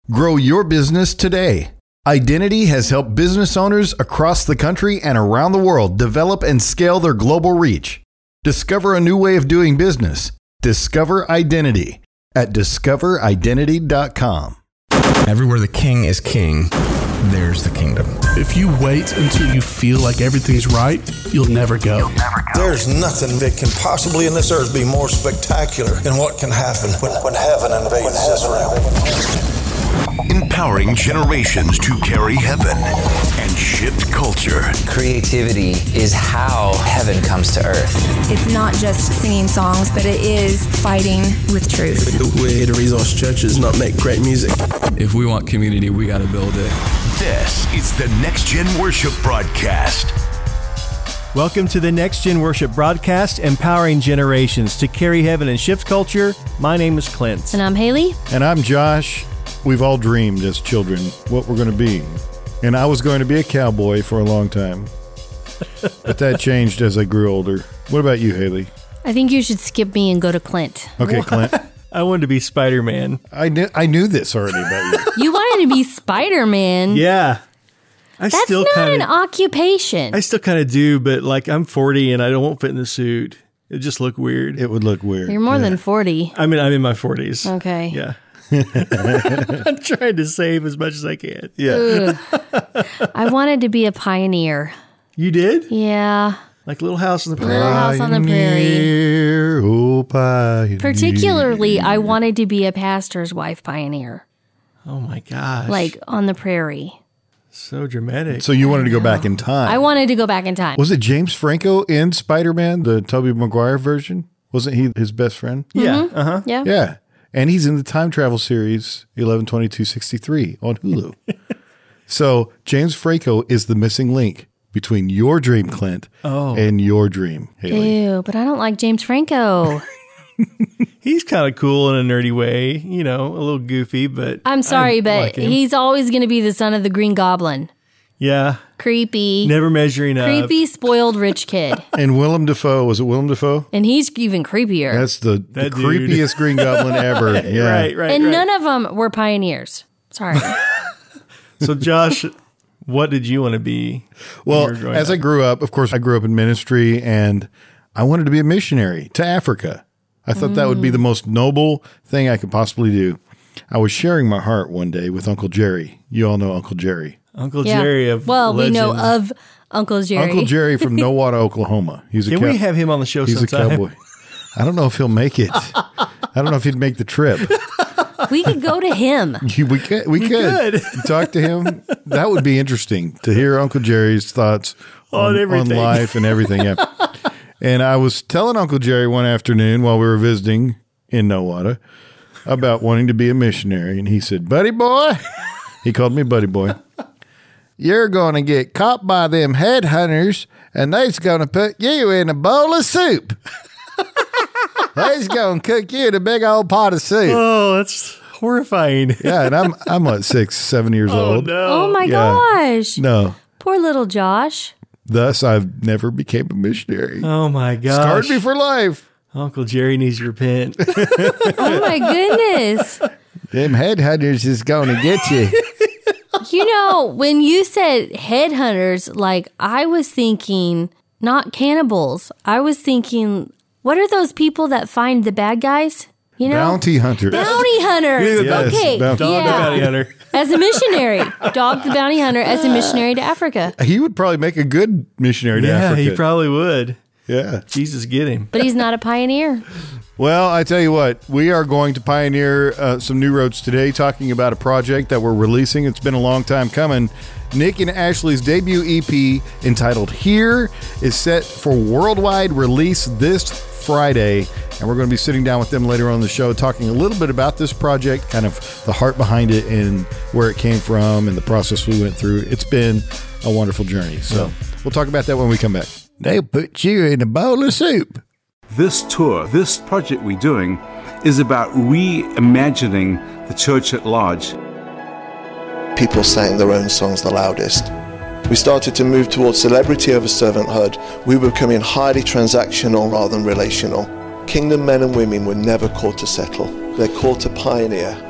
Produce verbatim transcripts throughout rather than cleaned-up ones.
Grow your business today. Identity has helped business owners across the country and around the world develop and scale their global reach. Discover a new way of doing business. Discover Identity at discover identity dot com. Everywhere the king is king, there's the kingdom. If you wait until you feel like everything's right, you'll never go. You'll never go. There's nothing that can possibly in this earth be more spectacular than what can happen when, when heaven invades this realm. Empowering generations to carry heaven and shift culture. Creativity is how heaven comes to earth. It's not just singing songs, but it is fighting with truth. The way to resource church is not make great music. If we want community, we got to build it. This is the Next Gen Worship Broadcast. Welcome to the Next Gen Worship Broadcast, empowering generations to carry heaven and shift culture. My name is Clint. And I'm Haley. And I'm Josh. We've all dreamed as children what we're going to be. And I was going to be a cowboy for a long time. But that changed as I grew older. What about you, Haley? I think you should skip me and go to Clint. Okay, Clint. I wanted to be Spider-Man. I knew I knew this already about you. You wanted to be Spider-Man? Yeah. I That's still not kinda, an occupation. I still kind of do, but like I'm forty and I don't fit in the suit. It just look weird. It would look weird. You're more yeah. than forty. I mean, I'm in my forties. Okay. Yeah. I'm trying to save as much as I can. Yeah. I wanted to be a pioneer. You did? Yeah. Like Little House on the Prairie. Little House on the Prairie. Oh, pioneer. Particularly, I wanted to be a pastor's wife pioneer. Oh my gosh. Like on the prairie. So dramatic. So you wanted to go back in time. I wanted to go back in time. Was it James Franco in Spider-Man, the Tobey Maguire version? Wasn't he his best friend? Yeah. Mm-hmm. Uh-huh. Yeah. Yeah. And he's in the time travel series eleven twenty-two sixty-three on Hulu. So James Franco is the missing link between your dream, Clint, oh. and your dream, Haley. Ew, but I don't like James Franco. He's kind of cool in a nerdy way, you know, a little goofy, but I'm sorry, I but like him. he's always going to be the son of the Green Goblin. Yeah. Creepy. Never measuring up. Creepy, spoiled rich kid. And Willem Dafoe, was it Willem Dafoe? And he's even creepier. That's the, That the dude. creepiest Green Goblin ever. Yeah. Right, right, and right. none of them were pioneers. Sorry. So, Josh, what did you want to be? Well, as up? I grew up, of course, I grew up in ministry, and I wanted to be a missionary to Africa. I thought mm. that would be the most noble thing I could possibly do. I was sharing my heart one day with Uncle Jerry. You all know Uncle Jerry. Uncle yeah. Jerry of Well, legend. we know of Uncle Jerry. Uncle Jerry from Nowata, Oklahoma. He's a Can cow- we have him on the show He's sometime? a cowboy. I don't know if he'll make it. I don't know if he'd make the trip. We could go to him. we could. We, We could. could. Talk to him. That would be interesting to hear Uncle Jerry's thoughts On on, everything. on life and everything. Yeah. And I was telling Uncle Jerry one afternoon while we were visiting in Nowata about wanting to be a missionary. And he said, buddy boy, he called me buddy boy, you're going to get caught by them headhunters and they's going to put you in a bowl of soup. They's going to cook you in a big old pot of soup. Oh, that's horrifying. Yeah, and I'm, I'm what, six, seven years Oh, old. no. Oh, my Yeah. gosh. No. Poor little Josh. Thus, I've never became a missionary. Oh, my gosh. Scarred me for life. Uncle Jerry needs to repent. Oh, my goodness. Them headhunters is going to get you. You know, when you said headhunters, like I was thinking not cannibals. I was thinking, what are those people that find the bad guys? You know? Bounty hunters. Bounty hunters. Yes, okay. bounty- Dog the yeah. bounty hunter. As a missionary. Dog the bounty hunter as a missionary to Africa. He would probably make a good missionary to Yeah, Africa. he probably would. Yeah. Jesus, get him. But he's not a pioneer. Well, I tell you what, we are going to pioneer uh, some new roads today, talking about a project that we're releasing. It's been a long time coming. Nick and Ashley's debut E P entitled Here is set for worldwide release this Friday. And we're going to be sitting down with them later on in the show, talking a little bit about this project, kind of the heart behind it and where it came from and the process we went through. It's been a wonderful journey. So we'll talk about that when we come back. They'll put you in a bowl of soup. This tour, this project we're doing, is about reimagining the church at large. People sang their own songs the loudest. We started to move towards celebrity over servanthood. We were becoming highly transactional rather than relational. Kingdom men and women were never called to settle. They're called to pioneer.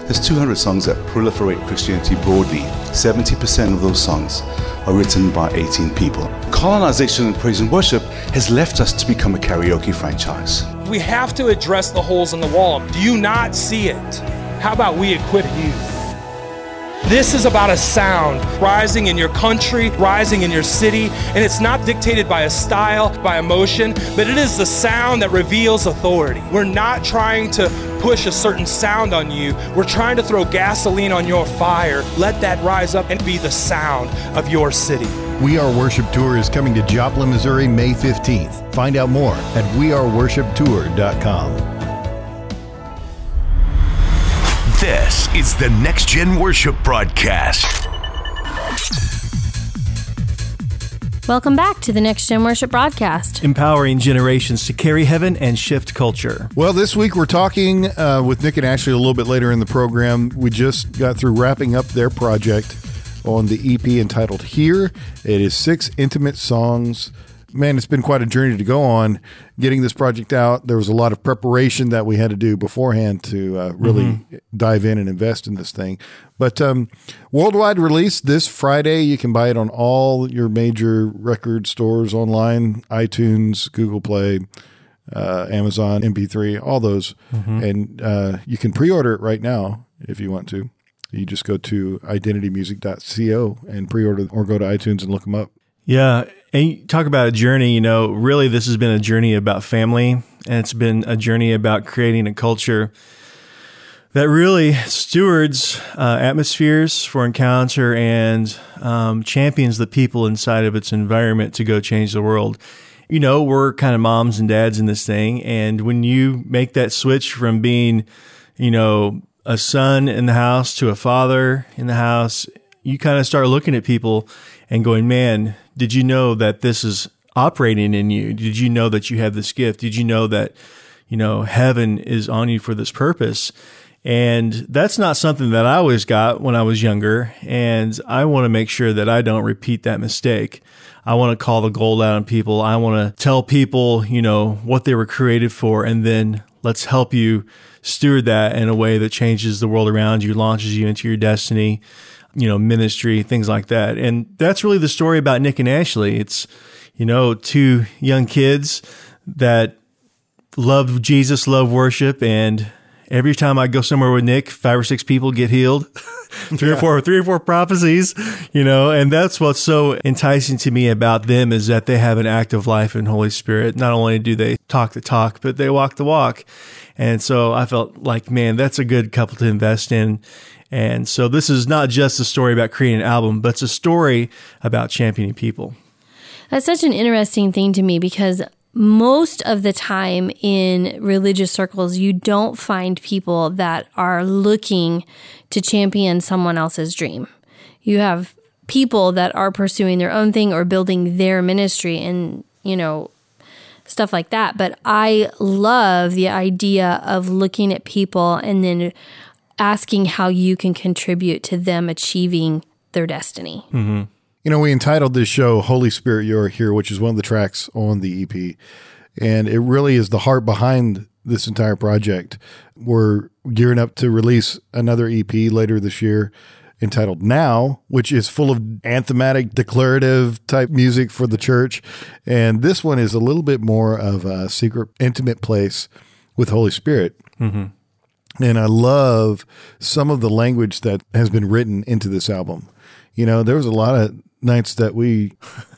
There's two hundred songs that proliferate Christianity broadly. seventy percent of those songs are written by eighteen people. Colonization in praise and worship has left us to become a karaoke franchise. We have to address the holes in the wall. Do you not see it? How about we equip you? This is about a sound rising in your country, rising in your city, and it's not dictated by a style, by emotion, but it is the sound that reveals authority. We're not trying to push a certain sound on you. We're trying to throw gasoline on your fire. Let that rise up and be the sound of your city. We Are Worship Tour is coming to Joplin, Missouri, May fifteenth. Find out more at we are worship tour dot com. This is the Next Gen Worship Broadcast. Welcome back to the Next Gen Worship Broadcast. Empowering generations to carry heaven and shift culture. Well, this week we're talking uh, with Nick and Ashley a little bit later in the program. We just got through wrapping up their project on the E P entitled Here. It is six intimate songs. Man, it's been quite a journey to go on getting this project out. There was a lot of preparation that we had to do beforehand to uh, really mm-hmm. dive in and invest in this thing. But um, worldwide release this Friday. You can buy it on all your major record stores online, iTunes, Google Play, uh, Amazon, M P three, all those. Mm-hmm. And uh, you can pre-order it right now if you want to. You just go to identity music dot co and pre-order, or go to iTunes and look them up. Yeah. And you talk about a journey, you know, really this has been a journey about family, and it's been a journey about creating a culture that really stewards uh, atmospheres for encounter and um, champions the people inside of its environment to go change the world. You know, we're kind of moms and dads in this thing, and when you make that switch from being, you know, a son in the house to a father in the house, you kind of start looking at people and going, man, did you know that this is operating in you? Did you know that you have this gift? Did you know that, you know, heaven is on you for this purpose? And that's not something that I always got when I was younger. And I want to make sure that I don't repeat that mistake. I want to call the gold out on people. I want to tell people, you know, what they were created for. And then let's help you steward that in a way that changes the world around you, launches you into your destiny, you know, ministry, things like that. And that's really the story about Nick and Ashley. It's, you know, two young kids that love Jesus, love worship. And every time I go somewhere with Nick, five or six people get healed, three yeah. or four, three or four prophecies, you know, and that's what's so enticing to me about them is that they have an active life in Holy Spirit. Not only do they talk the talk, but they walk the walk. And so I felt like, man, that's a good couple to invest in. And so this is not just a story about creating an album, but it's a story about championing people. That's such an interesting thing to me because most of the time in religious circles, you don't find people that are looking to champion someone else's dream. You have people that are pursuing their own thing or building their ministry and, you know, stuff like that. But I love the idea of looking at people and then asking how you can contribute to them achieving their destiny. Mm-hmm. You know, we entitled this show, Holy Spirit, You're Here, which is one of the tracks on the E P. And it really is the heart behind this entire project. We're gearing up to release another E P later this year entitled Now, which is full of anthematic, declarative type music for the church. And this one is a little bit more of a secret, intimate place with Holy Spirit. Mm-hmm. And I love some of the language that has been written into this album. You know, there was a lot of nights that we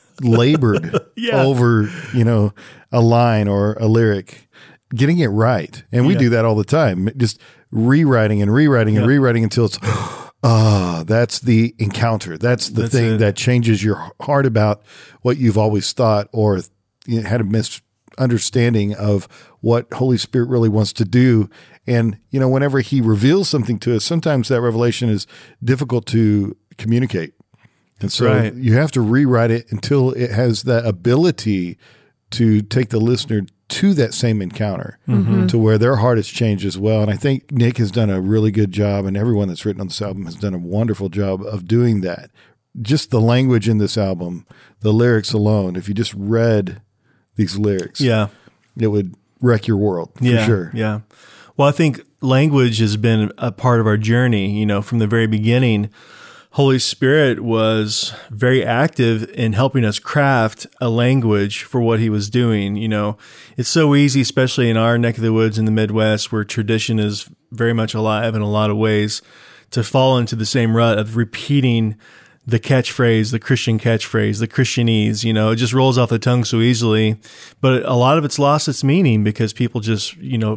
labored yeah. over, you know, a line or a lyric, getting it right. And we yeah. do that all the time, just rewriting and rewriting and yeah. rewriting until it's, ah, oh, that's the encounter. That's the that's thing it. that changes your heart about what you've always thought or you know, had a misunderstanding of what Holy Spirit really wants to do. And, you know, whenever he reveals something to us, sometimes that revelation is difficult to communicate. And so right. you have to rewrite it until it has that ability to take the listener to that same encounter, mm-hmm. to where their heart has changed as well. And I think Nick has done a really good job, and everyone that's written on this album has done a wonderful job of doing that. Just the language in this album, the lyrics alone, if you just read these lyrics, yeah, it would wreck your world for yeah, sure. Yeah. Well, I think language has been a part of our journey. You know, from the very beginning, Holy Spirit was very active in helping us craft a language for what he was doing. You know, it's so easy, especially in our neck of the woods in the Midwest, where tradition is very much alive in a lot of ways, to fall into the same rut of repeating the catchphrase, the Christian catchphrase, the Christianese. You know, it just rolls off the tongue so easily, but a lot of it's lost its meaning because people just, you know,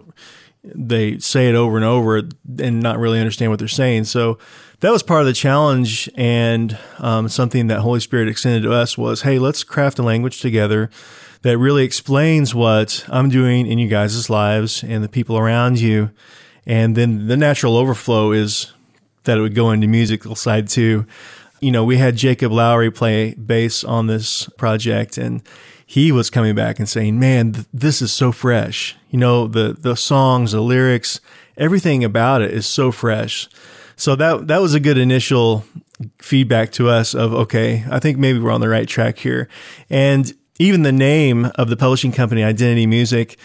they say it over and over and not really understand what they're saying. So that was part of the challenge, and um, something that Holy Spirit extended to us was, hey, let's craft a language together that really explains what I'm doing in you guys' lives and the people around you. And then the natural overflow is that it would go into musical side too. You know, we had Jacob Lowry play bass on this project, and he was coming back and saying, man, th- this is so fresh. You know, the the songs, the lyrics, everything about it is so fresh. So that that was a good initial feedback to us of, okay, I think maybe we're on the right track here. And even the name of the publishing company, Identity Music,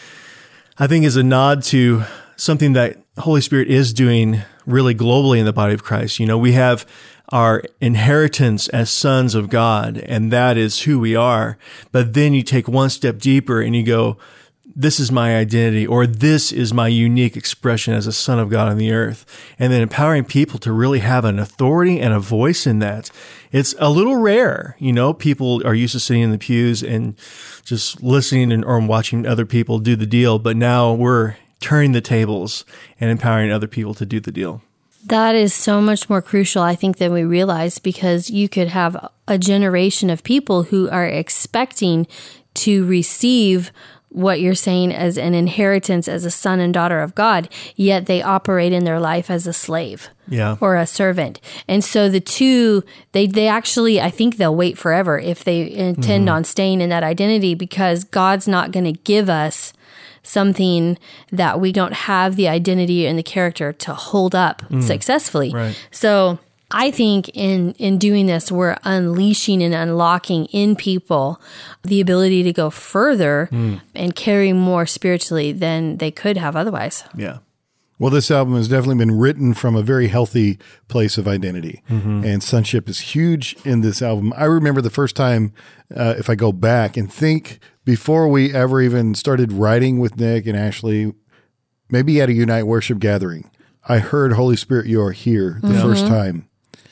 I think is a nod to something that Holy Spirit is doing really globally in the body of Christ. You know, we have our inheritance as sons of God, and that is who we are. But then you take one step deeper and you go, this is my identity, or this is my unique expression as a son of God on the earth. And then empowering people to really have an authority and a voice in that. It's a little rare. You know, people are used to sitting in the pews and just listening and or watching other people do the deal. But now we're turning the tables and empowering other people to do the deal. That is so much more crucial, I think, than we realize, because you could have a generation of people who are expecting to receive what you're saying as an inheritance as a son and daughter of God, yet they operate in their life as a slave yeah. or a servant. And so the two, they, they actually, I think they'll wait forever if they intend mm-hmm. on staying in that identity, because God's not going to give us something that we don't have the identity and the character to hold up mm. successfully. Right. So I think in, in doing this, we're unleashing and unlocking in people the ability to go further mm. and carry more spiritually than they could have otherwise. Yeah. Well, this album has definitely been written from a very healthy place of identity, mm-hmm. and sonship is huge in this album. I remember the first time, uh, if I go back and think before we ever even started writing with Nick and Ashley, maybe at a Unite Worship gathering, I heard Holy Spirit, You Are Here the mm-hmm. first time.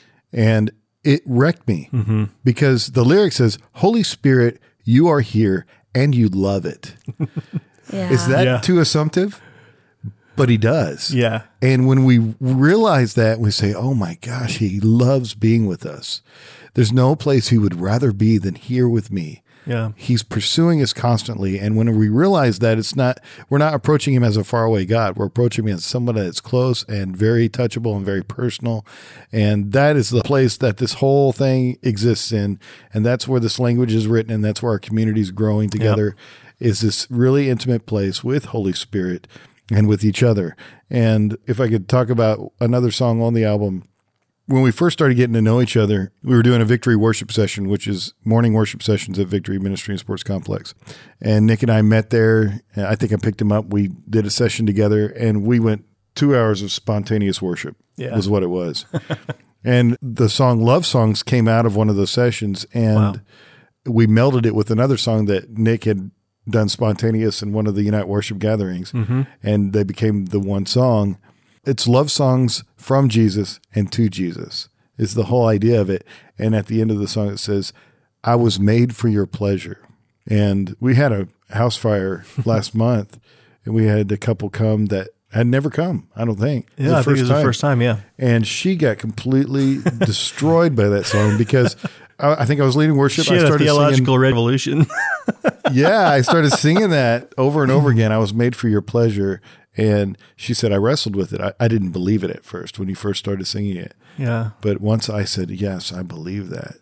And it wrecked me mm-hmm. because the lyric says, Holy Spirit, you are here and you love it. Yeah. Is that yeah. too assumptive? But he does. Yeah. And when we realize that, we say, oh my gosh, he loves being with us. There's no place he would rather be than here with me. Yeah. He's pursuing us constantly. And when we realize that, it's not, we're not approaching him as a faraway God. We're approaching him as someone that's close and very touchable and very personal. And that is the place that this whole thing exists in. And that's where this language is written. And that's where our community is growing together, yep. is this really intimate place with Holy Spirit and with each other. And if I could talk about another song on the album, when we first started getting to know each other, we were doing a Victory worship session, which is morning worship sessions at Victory Ministry and Sports Complex. And Nick and I met there. I think I picked him up. We did a session together, and we went two hours of spontaneous worship yeah. was what it was. And the song Love Songs came out of one of those sessions, and wow. we melded it with another song that Nick had done spontaneous in one of the Unite Worship gatherings, mm-hmm. and they became the one song. It's love songs from Jesus and to Jesus is the whole idea of it. And at the end of the song, it says, I was made for your pleasure. And we had a house fire last month, and we had a couple come that had never come, I don't think. Yeah, I think it was the first time, yeah. And she got completely destroyed by that song because I, I think I was leading worship. She had I started a theological singing, revolution. yeah, I started singing that over and over again. I was made for your pleasure. And she said, I wrestled with it. I, I didn't believe it at first when you first started singing it. Yeah. But once I said, yes, I believe that.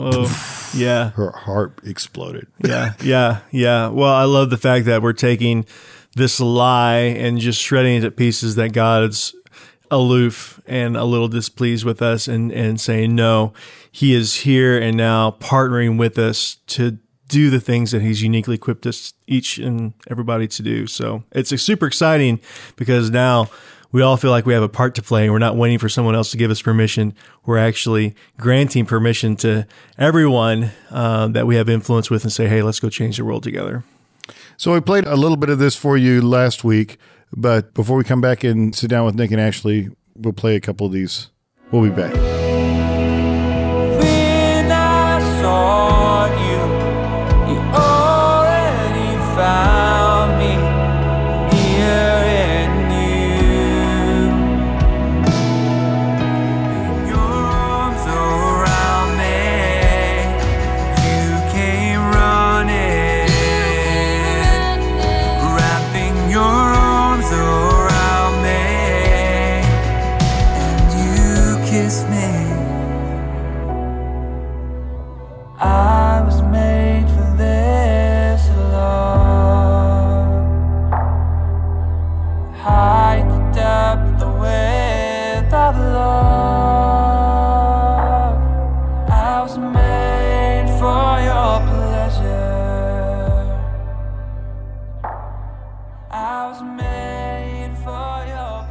Oh, yeah. Her heart exploded. Yeah, yeah, yeah. Well, I love the fact that we're taking this lie and just shredding it to pieces, that God's aloof and a little displeased with us, and, and saying, no, he is here and now partnering with us to do the things that he's uniquely equipped us, each and everybody, to do. So it's super exciting because now we all feel like we have a part to play. We're not waiting for someone else to give us permission. We're actually granting permission to everyone uh, that we have influence with and say, hey, let's go change the world together. So we played a little bit of this for you last week, but before we come back and sit down with Nick and Ashley, we'll play a couple of these. We'll be back. When I saw you, you already found me here in you. Your arms around me, you came running, wrapping your arms around me, and you kissed me. I was made for this love. The height, the depth, the width of love. I was made for your pleasure. I was made for your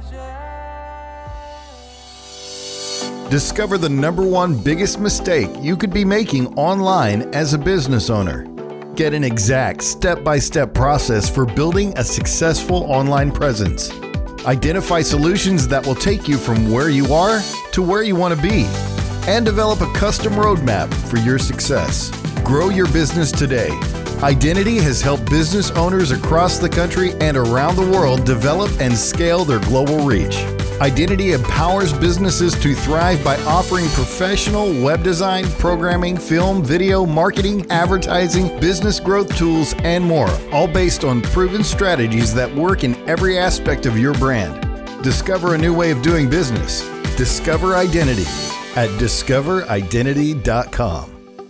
pleasure. Discover the number one biggest mistake you could be making online as a business owner. Get an exact step-by-step process for building a successful online presence. Identify solutions that will take you from where you are to where you want to be. And develop a custom roadmap for your success. Grow your business today. Identity has helped business owners across the country and around the world develop and scale their global reach. Identity empowers businesses to thrive by offering professional web design, programming, film, video, marketing, advertising, business growth tools, and more, all based on proven strategies that work in every aspect of your brand. Discover a new way of doing business. Discover Identity at discover identity dot com.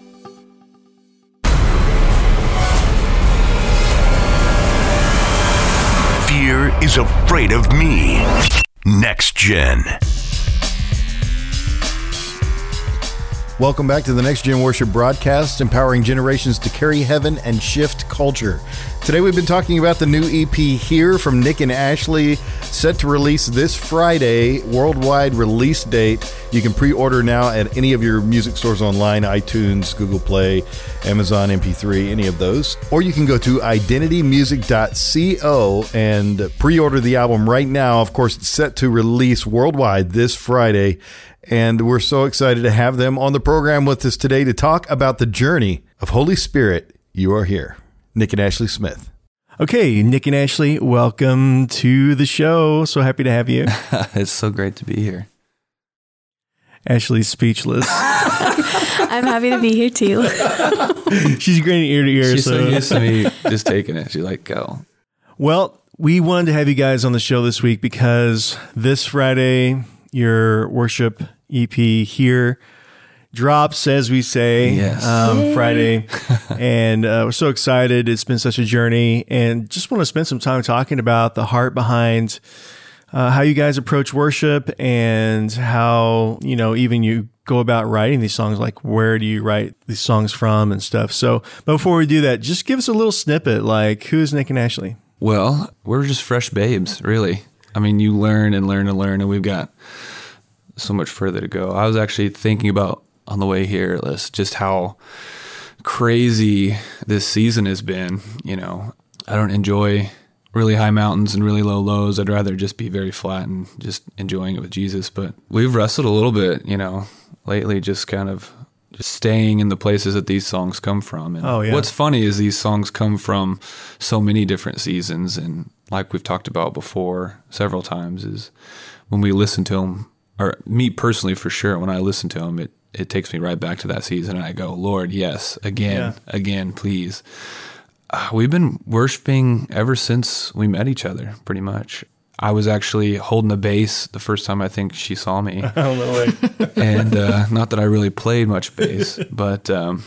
Fear is afraid of me. Next Gen. Welcome back to the Next Gen Worship broadcast, empowering generations to carry heaven and shift culture. Today we've been talking about the new E P Here from Nick and Ashley, set to release this Friday, worldwide release date. You can pre-order now at any of your music stores online, iTunes, Google Play, Amazon M P three, any of those. Or you can go to identity music dot co and pre-order the album right now. Of course, it's set to release worldwide this Friday. And we're so excited to have them on the program with us today to talk about the journey of Holy Spirit. You are here. Nick and Ashley Smith. Okay, Nick and Ashley, welcome to the show. So happy to have you. It's so great to be here. Ashley's speechless. I'm happy to be here too. She's grinning ear to ear. She's so, so used to me just taking it. She's like, go. Well, we wanted to have you guys on the show this week because this Friday, your worship E P Here drops, as we say, yes. um, Friday. And uh, we're so excited. It's been such a journey, and just want to spend some time talking about the heart behind uh, how you guys approach worship and how, you know, even you go about writing these songs, like where do you write these songs from and stuff. So but before we do that, just give us a little snippet, like who is Nick and Ashley? Well, we're just fresh babes, really. I mean, you learn and learn and learn, and we've got so much further to go. I was actually thinking about on the way here, Liz, just how crazy this season has been. You know, I don't enjoy really high mountains and really low lows. I'd rather just be very flat and just enjoying it with Jesus. But we've wrestled a little bit, you know, lately, just kind of just staying in the places that these songs come from. And oh, yeah. What's funny is these songs come from so many different seasons. And like we've talked about before several times, is when we listen to them, or me personally for sure, when I listen to them, it, it takes me right back to that season. And I go, Lord, yes, again, yeah. again, please. Uh, we've been worshiping ever since we met each other, pretty much. I was actually holding the bass the first time I think she saw me. Oh, no way. And uh, not that I really played much bass, but um,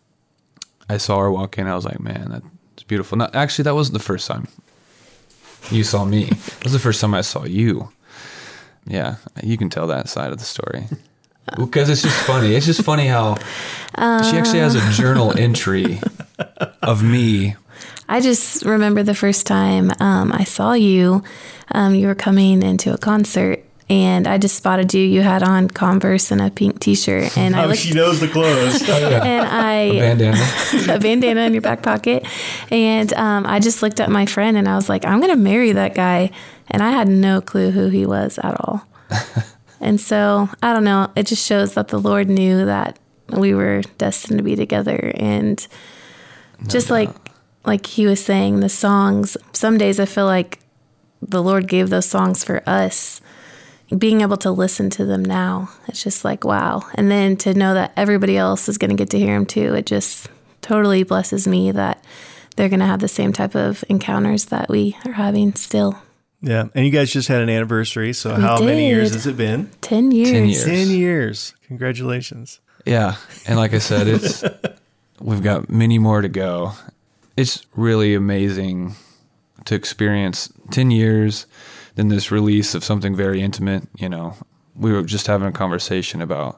I saw her walk in. I was like, man, that's beautiful. Not, actually, that wasn't the first time you saw me. It was the first time I saw you. Yeah, you can tell that side of the story. Because it's just funny. It's just funny how uh, she actually has a journal entry of me. I just remember the first time um, I saw you. Um, you were coming into a concert, and I just spotted you. You had on Converse and a pink T-shirt, and I oh, looked, she knows the clothes. and I A bandana. a bandana in your back pocket, and um, I just looked at my friend, and I was like, I'm gonna marry that guy, and I had no clue who he was at all. And so I don't know. It just shows that the Lord knew that we were destined to be together, and no just doubt. like. Like he was saying, the songs, some days I feel like the Lord gave those songs for us. Being able to listen to them now, it's just like, wow. And then to know that everybody else is going to get to hear them too, it just totally blesses me that they're going to have the same type of encounters that we are having still. Yeah. And you guys just had an anniversary. So we how did. many years has it been? Ten years. Ten years. Ten years. Congratulations. Yeah. And like I said, it's we've got many more to go. It's really amazing to experience ten years, then this release of something very intimate. You know, we were just having a conversation about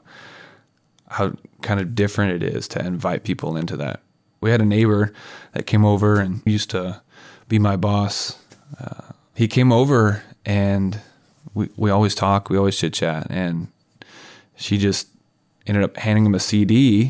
how kind of different it is to invite people into that. We had a neighbor that came over and used to be my boss. Uh, he came over and we, we always talk, we always chit chat, and she just ended up handing him a C D,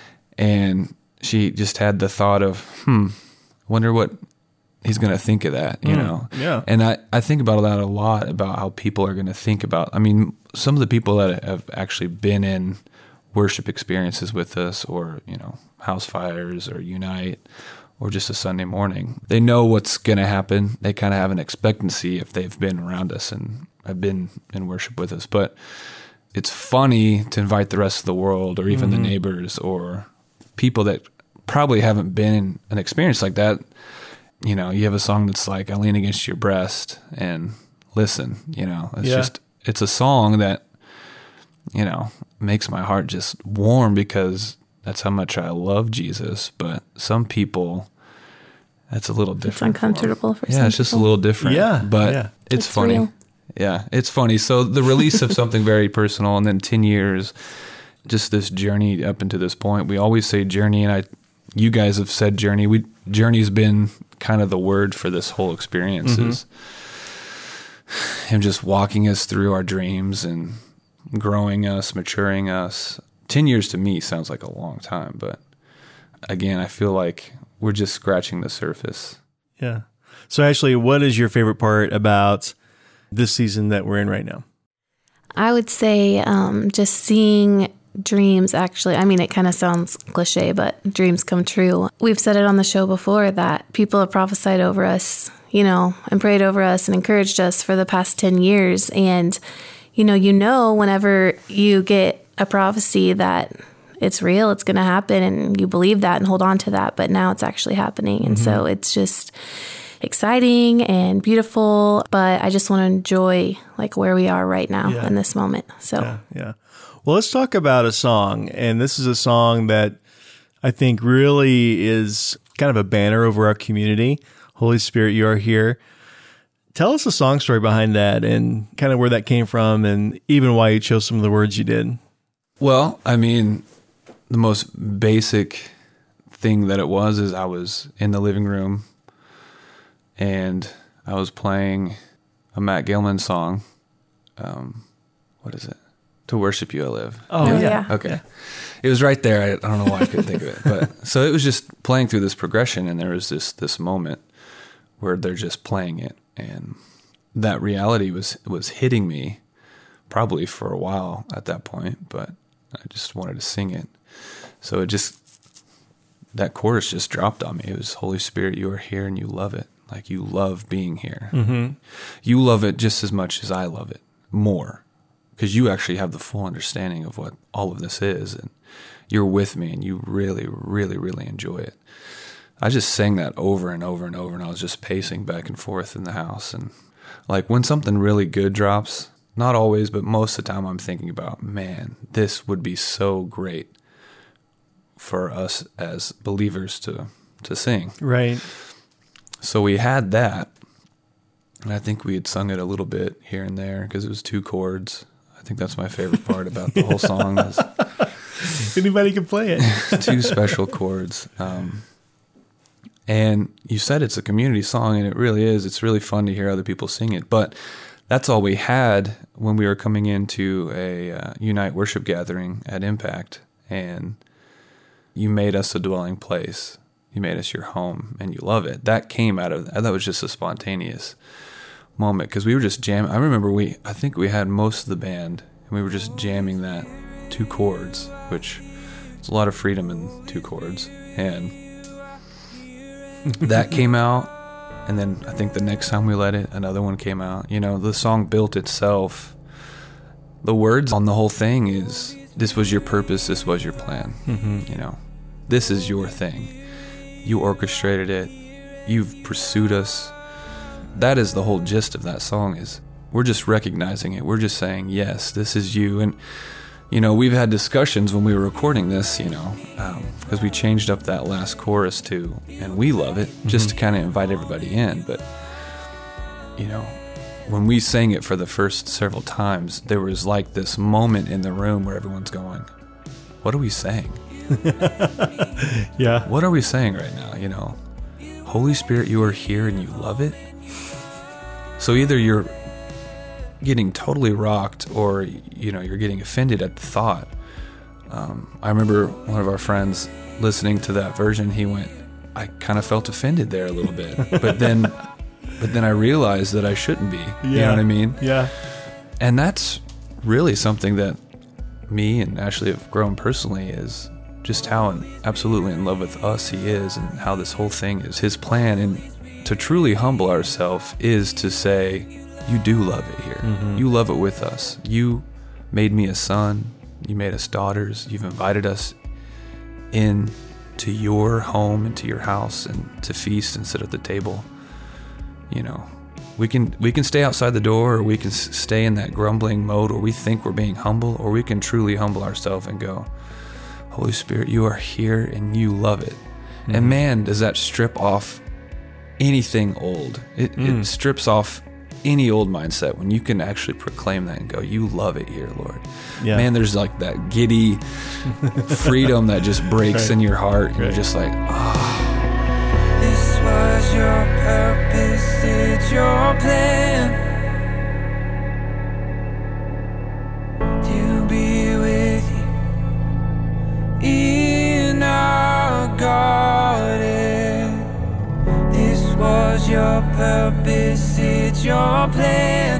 and she just had the thought of, hmm, wonder what he's going to think of that, you mm, know? Yeah. And I, I think about that a lot, about how people are going to think about, I mean, some of the people that have actually been in worship experiences with us, or, you know, House Fires or Unite or just a Sunday morning, they know what's going to happen. They kind of have an expectancy if they've been around us and have been in worship with us. But it's funny to invite the rest of the world, or even mm-hmm. the neighbors, or people that probably haven't been in an experience like that. You know, you have a song that's like, I lean against your breast and listen, you know, it's yeah. just, it's a song that, you know, makes my heart just warm, because that's how much I love Jesus. But some people, that's a little different. It's uncomfortable for, for yeah, some it's just people. a little different. Yeah. But yeah. it's, it's funny. Real. Yeah, it's funny. So the release of something very personal, and then ten years, just this journey up into this point. We always say journey, and I, you guys have said journey. We journey's been kind of the word for this whole experience. Mm-hmm. Is him just walking us through our dreams and growing us, maturing us. Ten years to me sounds like a long time, but again, I feel like we're just scratching the surface. Yeah. So Ashley, what is your favorite part about this season that we're in right now? I would say um, just seeing dreams actually, I mean, it kind of sounds cliche, but dreams come true. We've said it on the show before that people have prophesied over us, you know, and prayed over us and encouraged us for the past ten years. And, you know, you know, whenever you get a prophecy that it's real, it's going to happen, and you believe that and hold on to that, but now it's actually happening. And mm-hmm. so it's just exciting and beautiful, but I just want to enjoy like where we are right now yeah. in this moment. So yeah, yeah. Well, let's talk about a song. And this is a song that I think really is kind of a banner over our community. Holy Spirit, You Are Here. Tell us the song story behind that, and kind of where that came from, and even why you chose some of the words you did. Well, I mean, the most basic thing that it was is I was in the living room and I was playing a Matt Gilman song. Um, what is it? To Worship You I Live. Oh, yeah. yeah. Okay. Yeah. It was right there. I, I don't know why I couldn't think of it. But so it was just playing through this progression, and there was this this moment where they're just playing it, and that reality was was hitting me probably for a while at that point, but I just wanted to sing it. So it just, that chorus just dropped on me. It was, Holy Spirit, You Are Here, and You love it. Like, you love being here. Mm-hmm. You love it just as much as I love it, more. Because you actually have the full understanding of what all of this is, and you're with me, and you really, really, really enjoy it. I just sang that over and over and over, and I was just pacing back and forth in the house. And like, when something really good drops, not always, but most of the time I'm thinking about, man, this would be so great for us as believers to, to sing. Right. So we had that, and I think we had sung it a little bit here and there because it was two chords. I think that's my favorite part about the whole song. Is anybody can play it. Two special chords. Um, And you said it's a community song, and it really is. It's really fun to hear other people sing it. But that's all we had when we were coming into a uh, Unite worship gathering at Impact. And you made us a dwelling place. You made us your home, and you love it. That came out of that. That was just a spontaneous moment because we were just jamming. I remember we, I think we had most of the band, and we were just jamming that two chords, which is a lot of freedom in two chords. And that came out, and then I think the next time we let it, another one came out. You know, the song built itself. The words on the whole thing is, this was your purpose, this was your plan. Mm-hmm. You know, this is your thing. You orchestrated it. You've pursued us. That is the whole gist of that song is we're just recognizing it. We're just saying, yes, this is you. And, you know, we've had discussions when we were recording this, you know, because um, we changed up that last chorus too. And we love it mm-hmm. just to kind of invite everybody in. But, you know, when we sang it for the first several times, there was like this moment in the room where everyone's going, what are we saying? Yeah. What are we saying right now? You know, Holy Spirit, you are here and you love it. So either you're getting totally rocked or, you know, you're getting offended at the thought. Um, I remember one of our friends listening to that version. He went, I kind of felt offended there a little bit, but then, but then I realized that I shouldn't be. Yeah. You know what I mean? Yeah. And that's really something that me and Ashley have grown personally is just how in, absolutely in love with us he is and how this whole thing is his plan. And to truly humble ourselves is to say, you do love it here. Mm-hmm. You love it with us. You made me a son. You made us daughters. You've invited us in to your home and to your house and to feast and sit at the table. You know, we can we can stay outside the door, or we can s- stay in that grumbling mode, or we think we're being humble, or we can truly humble ourselves and go, Holy Spirit, you are here and you love it. Mm-hmm. And man, does that strip off anything old. It, mm. it strips off any old mindset when you can actually proclaim that and go, you love it here, Lord. Yeah. Man, there's like that giddy freedom that just breaks right. in your heart, and right. you're just like, oh. This was your purpose, it's your plan to be with you in our garden. This was your purpose, it's your plan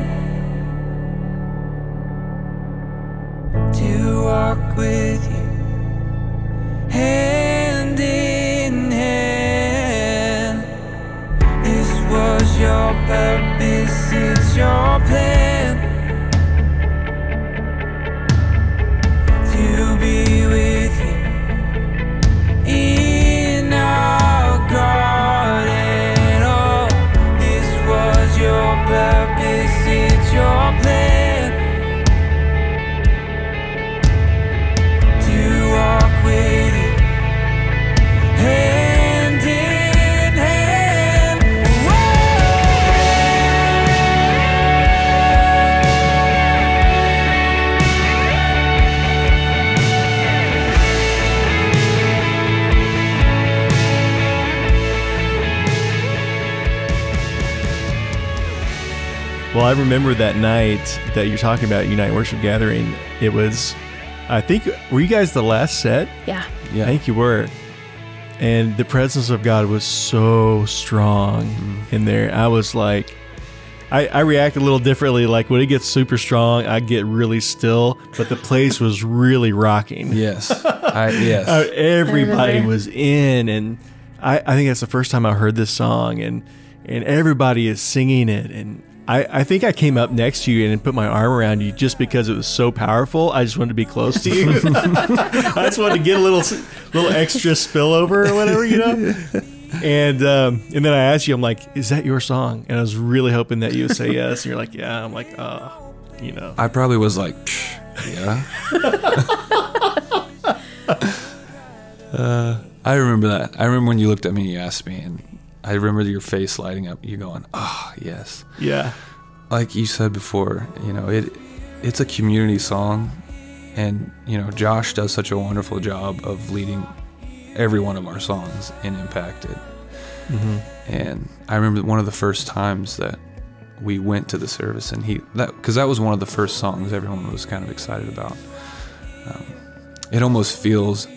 to walk with you hand in hand. This was your purpose, it's your plan to be with you in our garden. Oh, this was your purpose, it's your plan to walk with you hand in hand. Well, I remember that night that you're talking about, Unite Worship Gathering. It was, I think, were you guys the last set? Yeah. Yeah. I think you were. And the presence of God was so strong mm. in there. I was like, I, I react a little differently. Like when it gets super strong, I get really still. But the place was really rocking. Yes. I, yes. Uh, everybody was in. And I, I think that's the first time I heard this song. And, and everybody is singing it. And I, I think I came up next to you and put my arm around you just because it was so powerful. I just wanted to be close to you. I just wanted to get a little little extra spillover or whatever, you know? And um, and then I asked you, I'm like, is that your song? And I was really hoping that you would say yes. And you're like, yeah. I'm like, oh, you know. I probably was like, yeah. uh, I remember that. I remember when you looked at me and you asked me, and I remember your face lighting up. You going, "Ah, oh, yes." Yeah. Like you said before, you know, it it's a community song, and you know, Josh does such a wonderful job of leading every one of our songs in Impacted. Mm-hmm. And I remember one of the first times that we went to the service, and he that because that was one of the first songs everyone was kind of excited about. Um, it almost feels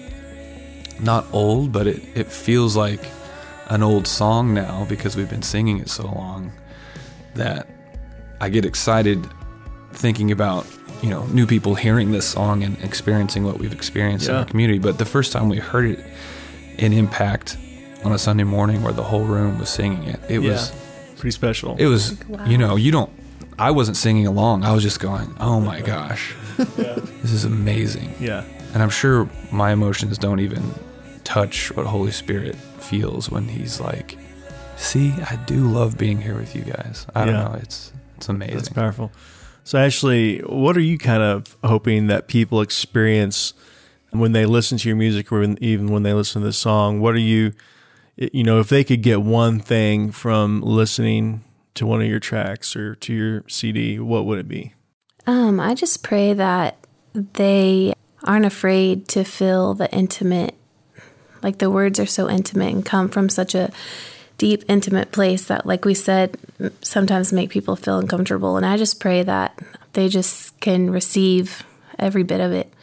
not old, but it, it feels like an old song now because we've been singing it so long that I get excited thinking about, you know, new people hearing this song and experiencing what we've experienced yeah. in our community. But the first time we heard it in Impact on a Sunday morning where the whole room was singing it, it yeah. was pretty special. It was, wow. you know, you don't, I wasn't singing along. I was just going, oh my gosh, yeah. this is amazing. Yeah. And I'm sure my emotions don't even touch what Holy Spirit feels when he's like, see, I do love being here with you guys. I don't yeah. know. It's, it's amazing. That's powerful. So Ashley, what are you kind of hoping that people experience when they listen to your music, or when, even when they listen to this song? What are you, you know, if they could get one thing from listening to one of your tracks or to your C D, what would it be? Um, I just pray that they aren't afraid to feel the intimate, like the words are so intimate and come from such a deep, intimate place that, like we said, sometimes make people feel uncomfortable. And I just pray that they just can receive every bit of it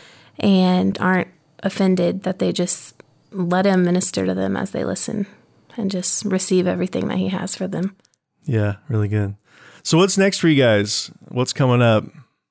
and aren't offended, that they just let him minister to them as they listen and just receive everything that he has for them. Yeah, really good. So what's next for you guys? What's coming up?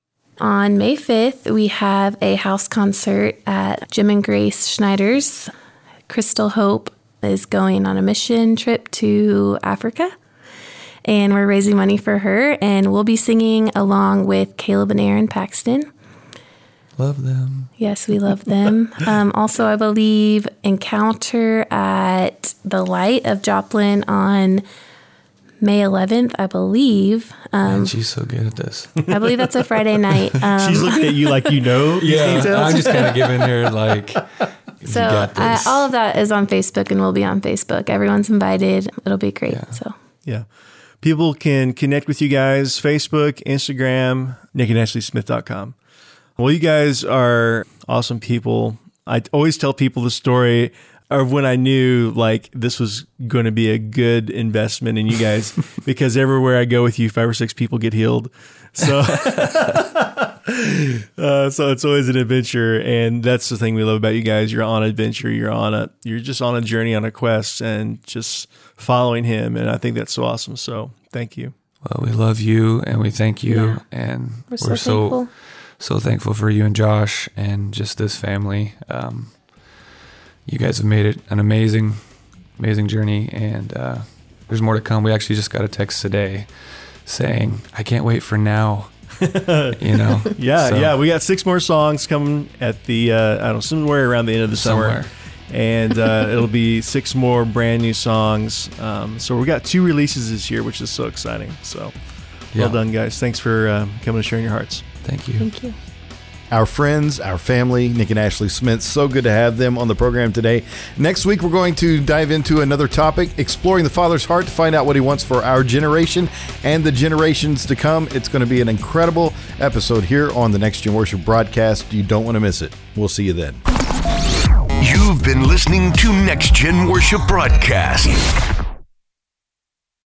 On May fifth, we have a house concert at Jim and Grace Schneider's. Crystal Hope is going on a mission trip to Africa, and we're raising money for her, and we'll be singing along with Caleb and Aaron Paxton. Love them. Yes, we love them. um, also, I believe Encounter at the Light of Joplin on May eleventh, I believe. Um, Man, she's so good at this. I believe that's a Friday night. Um, she's looking at you like you know these yeah, details. I'm just kind of giving her like, so uh, all of that is on Facebook and will be on Facebook. Everyone's invited. It'll be great. Yeah. So yeah. People can connect with you guys, Facebook, Instagram, nick and ashley smith dot com. Well, you guys are awesome people. I always tell people the story of when I knew like this was going to be a good investment in you guys, because everywhere I go with you, five or six people get healed. So, uh, so it's always an adventure, and that's the thing we love about you guys. You're on an adventure. You're on a. You're just on a journey, on a quest, and just following Him. And I think that's so awesome. So, thank you. Well, we love you, and we thank you, yeah. and we're, we're so so thankful. so thankful for you and Josh, and just this family. Um, You guys have made it an amazing, amazing journey, and uh, there's more to come. We actually just got a text today saying, I can't wait for now, you know? yeah, so, yeah. We got six more songs coming at the, uh, I don't know, somewhere around the end of the somewhere. summer. And uh, it'll be six more brand new songs. Um, so we got two releases this year, which is so exciting. So yeah. well done, guys. Thanks for uh, coming and sharing your hearts. Thank you. Thank you. Our friends, our family, Nick and Ashley Smith. So good to have them on the program today. Next week, we're going to dive into another topic, exploring the Father's heart to find out what He wants for our generation and the generations to come. It's going to be an incredible episode here on the Next Gen Worship broadcast. You don't want to miss it. We'll see you then. You've been listening to Next Gen Worship Broadcast.